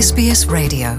SBS Radio.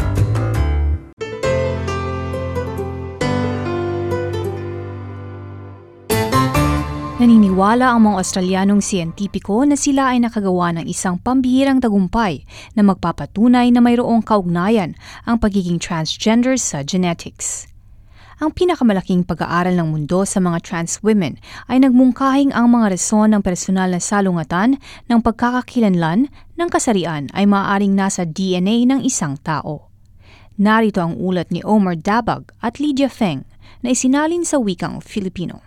Naniniwala ang mga Australianong siyentipiko na sila ay nakagawa ng isang pambihirang tagumpay na magpapatunay na mayroong kaugnayan ang pagiging transgender sa genetics. Ang pinakamalaking pag-aaral ng mundo sa mga trans women ay nagmungkahing ang mga rason ng personal na salungatan ng pagkakakilanlan ng kasarian ay maaaring nasa DNA ng isang tao. Narito ang ulat ni Omar Dabag at Lydia Feng na isinalin sa wikang Filipino.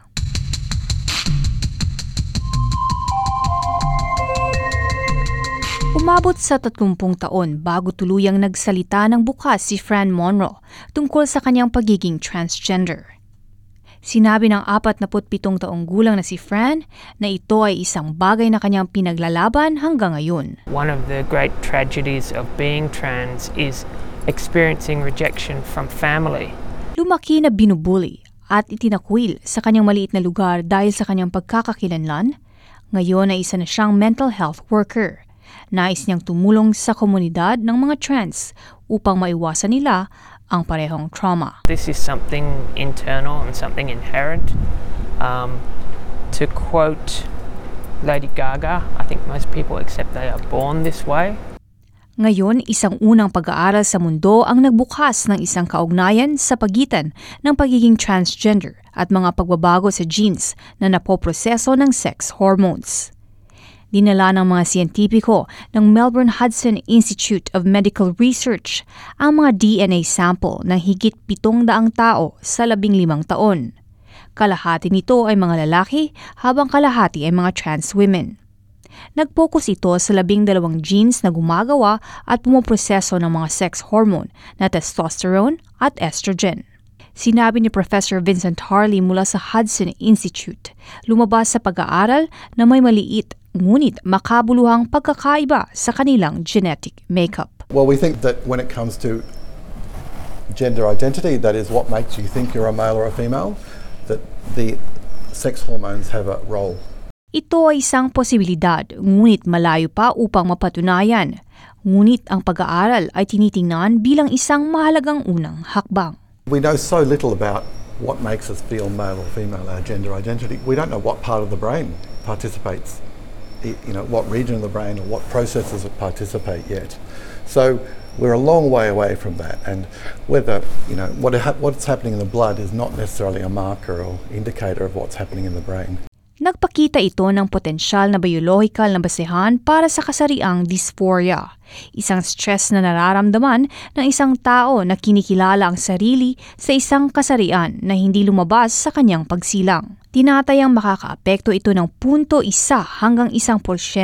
Umabot sa 30 taon bago tuluyang nagsalita ng bukas si Fran Monroe tungkol sa kanyang pagiging transgender. Sinabi ng 47 taong gulang na si Fran na ito ay isang bagay na kanyang pinaglalaban hanggang ngayon. One of the great tragedies of being trans is experiencing rejection from family. Lumaki na binubuli at itinakwil sa kanyang maliit na lugar dahil sa kanyang pagkakakilanlan. Ngayon ay isa na siyang mental health worker. Nais niyang tumulong sa komunidad ng mga trans upang maiwasan nila ang parehong trauma. This is something internal and something inherent. To quote Lady Gaga, I think most people accept they are born this way. Ngayon, isang unang pag-aaral sa mundo ang nagbukas ng isang kaugnayan sa pagitan ng pagiging transgender at mga pagbabago sa genes na napoproseso ng sex hormones. Dinala ng mga siyentipiko ng Melbourne Hudson Institute of Medical Research ang mga DNA sample ng higit 700 tao sa 15 taon. Kalahati nito ay mga lalaki habang kalahati ay mga trans women. Nag-focus ito sa 12 genes na gumagawa at pumoproseso ng mga sex hormone na testosterone at estrogen. Sinabi ni Professor Vincent Harley mula sa Hudson Institute, lumabas sa pag-aaral na may maliit ngunit makabuluhang pagkakaiba sa kanilang genetic makeup. Well, we think that when it comes to gender identity, that is what makes you think you're a male or a female, that the sex hormones have a role. Ito ay isang posibilidad, ngunit malayo pa upang mapatunayan. Ngunit ang pag-aaral ay tinitingnan bilang isang mahalagang unang hakbang. We know so little about what makes us feel male or female, our gender identity. We don't know what part of the brain participates, what region of the brain or what processes participate yet. So we're a long way away from that, and whether what's happening in the blood is not necessarily a marker or indicator of what's happening in the brain. Nagpakita ito ng potensyal na biological na basehan para sa kasariang dysphoria, isang stress na nararamdaman ng isang tao na kinikilala ang sarili sa isang kasarian na hindi lumabas sa kanyang pagsilang. Tinatayang makakaapekto ito ng 0.1 hanggang 1%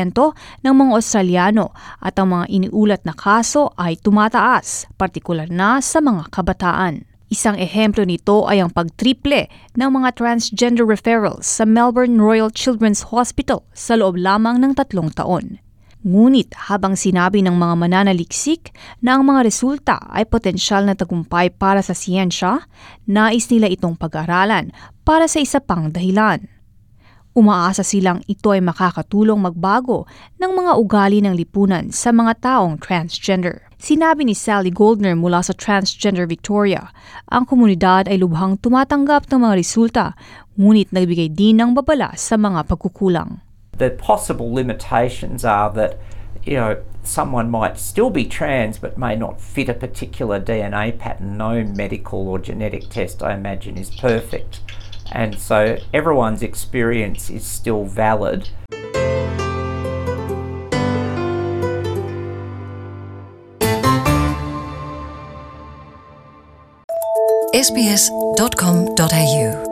ng mga Australiano at ang mga iniulat na kaso ay tumataas, partikular na sa mga kabataan. Isang ehemplo nito ay ang pagtriple ng mga transgender referrals sa Melbourne Royal Children's Hospital sa loob lamang ng 3 taon. Ngunit habang sinabi ng mga mananaliksik na ang mga resulta ay potensyal na tagumpay para sa siyensya, nais nila itong pag-aralan para sa isa pang dahilan. Umaasa silang ito ay makakatulong magbago ng mga ugali ng lipunan sa mga taong transgender. Sinabi ni Sally Goldner mula sa Transgender Victoria, ang komunidad ay lubhang tumatanggap ng mga resulta, ngunit nagbigay din ng babala sa mga pagkukulang. The possible limitations are that, someone might still be trans but may not fit a particular DNA pattern. No medical or genetic test, I imagine, is perfect. And so everyone's experience is still valid. sbs.com.au